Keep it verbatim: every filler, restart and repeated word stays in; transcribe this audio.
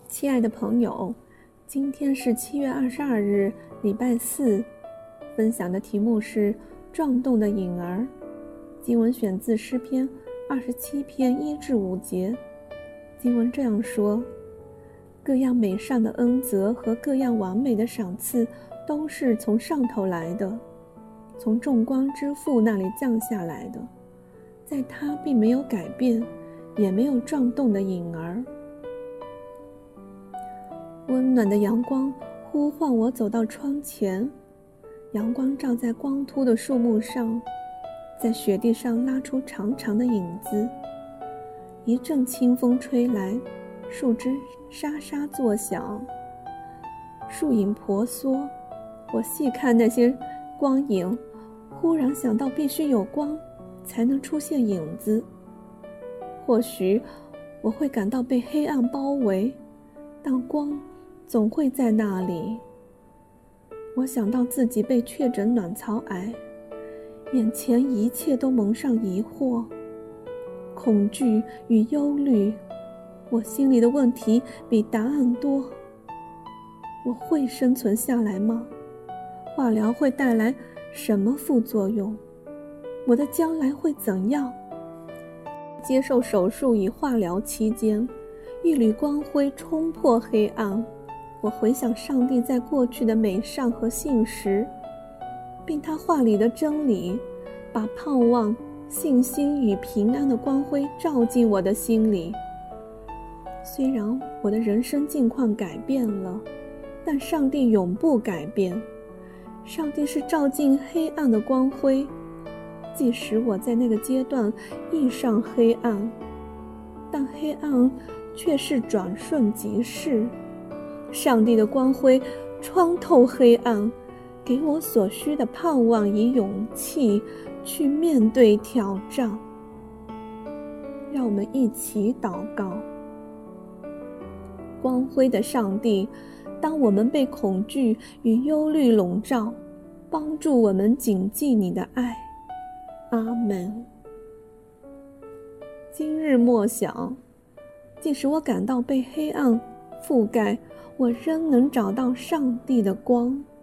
亲爱的朋友，今天是七月二十二日，礼拜四。分享的题目是撞动的影儿。经文选自诗篇二十七篇一至五节。经文这样说：各样美善的恩泽和各样完美的赏赐都是从上头来的，从众光之父那里降下来的，在他并没有改变，也没有撞动的影儿。温暖的阳光呼唤我走到窗前，阳光照在光秃的树木上，在雪地上拉出长长的影子。一阵清风吹来，树枝沙沙作响，树影婆娑。我细看那些光影，忽然想到必须有光才能出现影子。或许我会感到被黑暗包围，但光总会在那里。我想到自己被确诊卵巢癌，眼前一切都蒙上疑惑、恐惧与忧虑。我心里的问题比答案多。我会生存下来吗？化疗会带来什么副作用？我的将来会怎样？接受手术与化疗期间，一缕光辉冲破黑暗。我回想上帝在过去的美善和信实，并他话里的真理，把盼望、信心与平安的光辉照进我的心里。虽然我的人生境况改变了，但上帝永不改变。上帝是照进黑暗的光辉，即使我在那个阶段遇上黑暗，但黑暗却是转瞬即逝。上帝的光辉穿透黑暗，给我所需的盼望与勇气，去面对挑战。让我们一起祷告。光辉的上帝，当我们被恐惧与忧虑笼罩，帮助我们谨记你的爱。阿们。今日默想，即使我感到被黑暗覆盖，我仍能找到上帝的光。